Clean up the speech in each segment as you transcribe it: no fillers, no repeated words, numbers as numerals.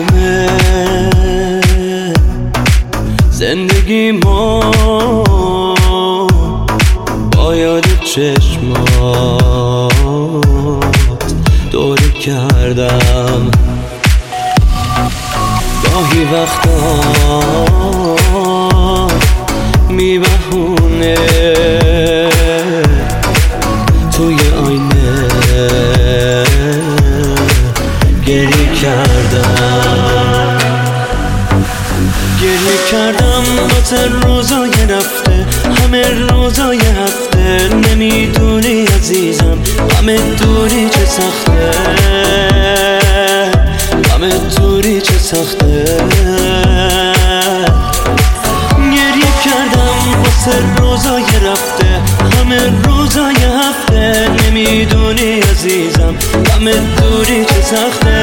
تمومه زندگی ما با یاد چشمات دوره کردم. گاهی وقتا میبهونه توی آینه گریه کردم واسه روزای رفته، همه روزای هفته. نمیدونی عزیزم همه دوری چه سخته، همه دوری چه سخته. گریه کردم واسه روزای رفته، همه روزای هفته. نمیدونی عزیزم همه دوری چه سخته،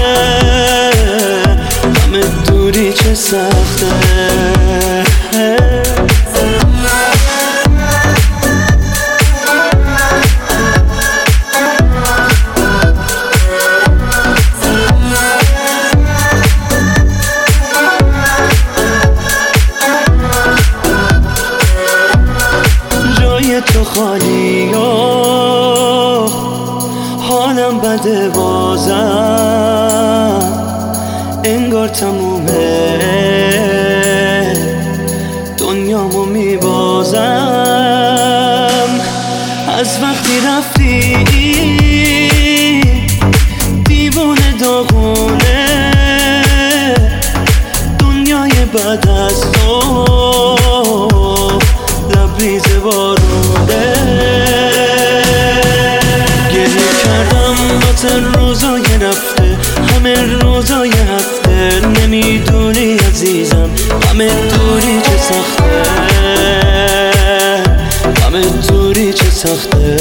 همه دوری چه سخته. جای تو خالی و حالم بده بازم، انگار تمومه دنیامو میبازم. از وقتی رفتی دیوونه داغونه، دنیای بعد از تو لبریز بارونه. گریه کردم واسه روزای رفته، همه روزای هفته. نمیدونی عزیزم همه دوری چه سخته، همه دوری چه سخته.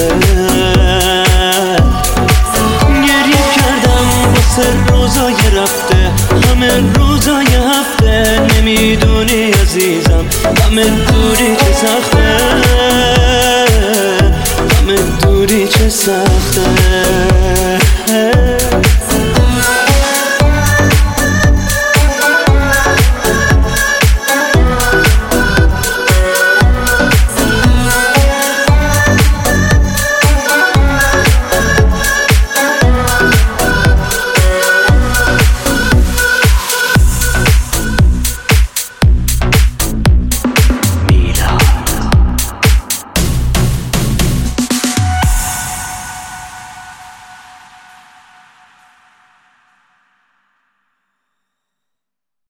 گریه کردم واسه روزای رفته، همه روزای هفته. نمیدونی عزیزم همه دوری چه سخته، همه دوری چه سخته.